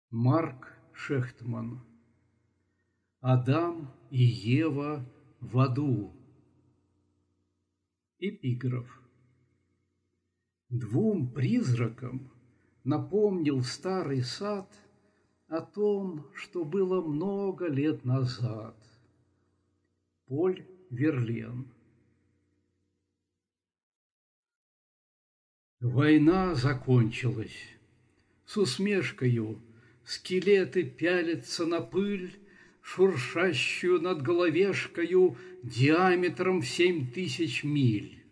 Марк Шехтман. Адам и Ева в аду. Эпиграф. Двум призракам напомнил старый сад о том, что было много лет назад. Поль Верлен. Война закончилась. С усмешкою скелеты пялятся на пыль, шуршащую над головешкою диаметром в 7000 миль.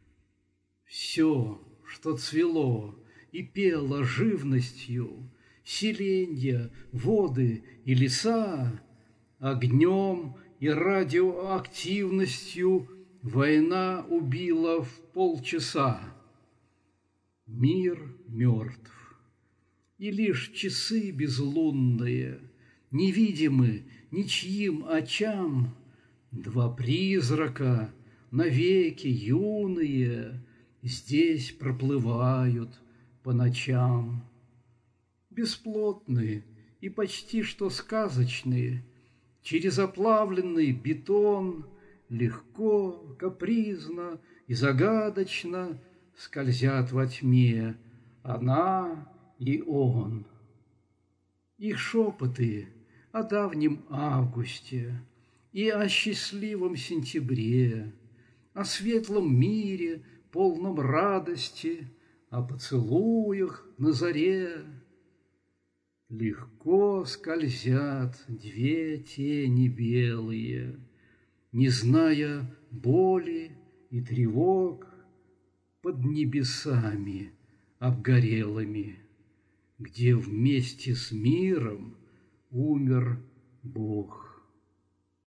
Все, что цвело и пело живностью, селенья, воды и леса, огнем и радиоактивностью война убила в полчаса. Мир мертв, и лишь часы безлунные невидимы ничьим очам. Два призрака, навеки юные, здесь проплывают по ночам. Бесплотные и почти что сказочные, через оплавленный бетон легко, капризно и загадочно скользят во тьме она и он. Их шепоты о давнем августе и о счастливом сентябре, о светлом мире, полном радости, о поцелуях на заре. Легко скользят две тени белые, не зная боли и тревог, под небесами обгорелыми, где вместе с миром умер Бог.